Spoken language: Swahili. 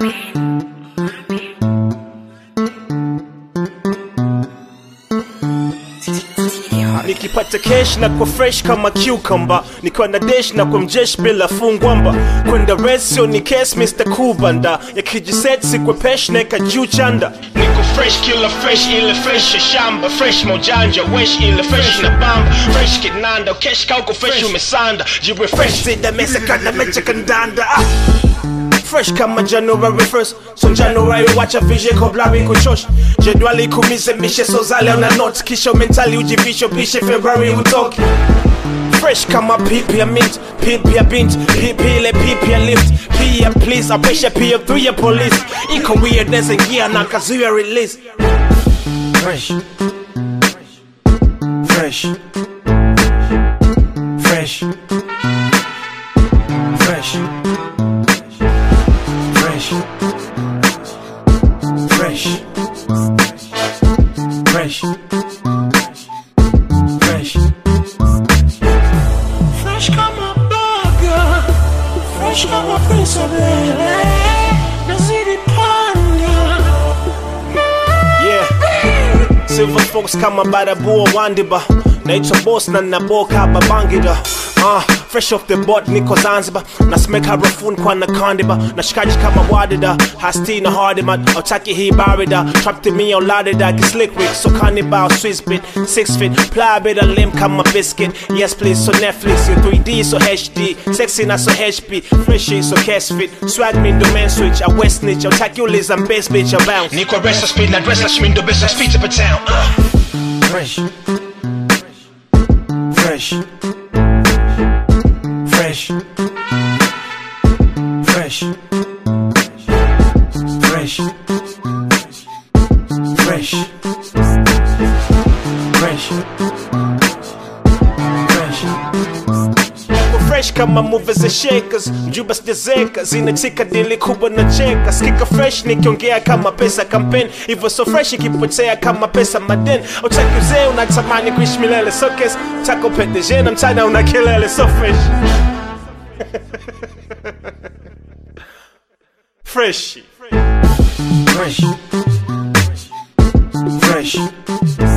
Nikipata cash na kwa fresh kama cucumber, nikiwa na dash na kwa mjesh bila fungwamba. Kwenda resio ni case Mr. Kubanda, yakijiset sikwe pesh neka juu chanda. Niko fresh killer fresh ile fresh ya shamba, fresh mojanja wesh ile fresh na bamba. Fresh kinanda cash kauko fresh umesanda, jiwe fresh zida mesa kana mecha kandanda. Fresh kama January 1st, so January watcha vije koblari kuchosh. Jedwali kumise mishe so zale una not, kisho mentali ujivisho pishe February utoki. Fresh kama pipi ya mint, pipi ya bint, pipi ile pipi ya lift. Pia please, apesha pia 3 ya police. Iko weirdness and gear na kazuya release. Fresh Fresh Fresh Fresh Fresh Fresh Fresh Fresh Fresh come a burger, fresh come a prince of LA. Nazidi panda. Yeah, silver folks kama barabuo wandiba. Naitwa boss na naboka babangida. Fresh off the boat niko Zanzibar, na smek harafun kwa na kandiba. Na shikaji kama wadida, hasti na hardimat. Autaki hii barida, trapped me on ladida. Get slick Rick, so cannibal, Swiss bit 6 feet, ply bit a limb kama biscuit. Yes please, so Netflix, you 3D so HD. Sexy na so HP, freshy so cash fit. Swag me domain switch, a west niche. Autaki you liz and base bitch, a bounce. Niko rest speed na dress la shmindo best speed to per town. Fresh Fresh Fresh Fresh Fresh Fresh Fresh Fresh kama movies and shakers, Jubas dezeka zinatika dili kubwa na cheka. Skika fresh nikiongea kama pesa campaign, hivyo so fresh ikipotea kama pesa maden. Utaki uzee unatamani kuishi milele, so kes tako PDG na mchana una kelele. So fresh Fresh Fresh Fresh